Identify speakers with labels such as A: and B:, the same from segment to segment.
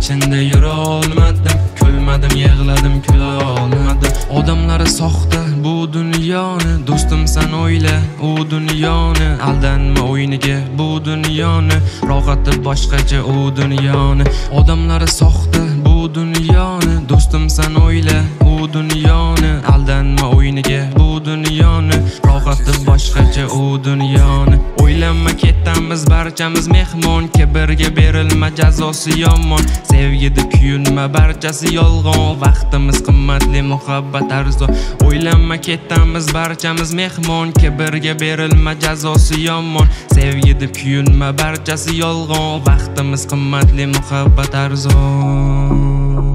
A: ichinde yura olmadim, kulmadim, yig'ladim, kula olmadim. Odamlari soxta bu dunyoni, do'stim sen o'yla u dunyoni. Aldanma o'yiniga bu dunyoni, rohati boshqacha u dunyoni. Odamlari soxta bu dunyoni, do'stim sen o'yla u dunyoni. Aldanma o'yiniga bu dunyoni, rohati boshqacha u dunyoni. O'ylanma ketamiz barchamiz mehmon, kibrga berilma jazosi yomon. Sevgida kuyunma barchasi yolg'on, vaqtimiz qimmatli, muhabbat arzon. O'ylanma ketamiz barchamiz mehmon, kibrga berilma jazosi yomon. Sevgida kuyunma barchasi yolg'on, vaqtimiz qimmatli, muhabbat arzon.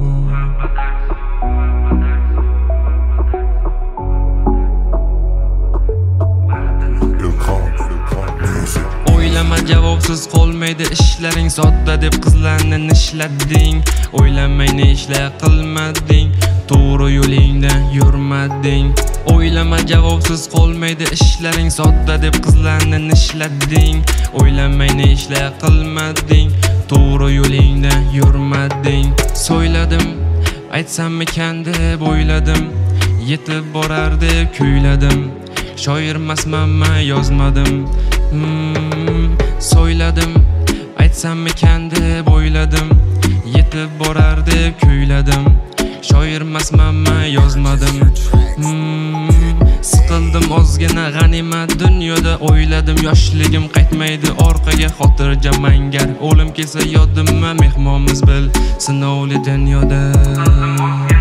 A: O'ylama javobsiz qolmaydi ishlaring, sodda deb qizlarni nishlatding. O'ylamay ne ishlar qilmading, to'g'ri yo'lingdan yurmading. O'ylama javobsiz qolmaydi ishlaring, sodda deb qizlarni nishlatding. O'ylamay ne ishlar qilmading, to'g'ri yo'lingdan yurmading. So'yladim, aytsammikan deb o'yladim, yetib borar deb kuyladim. Shoirmasman, yozmadim. So'yladim, aytsammikan deb o'yladim, yetib borar deb kuyladim. Shoirmasman, yozmadim. Siqildim ozgina g'animat dunyoda, o'yladim yoshligim qaytmaydi orqaga. Xotirjam mangar o'lim kelsa yodimma, mehmonmiz bil sinovli dunyoda.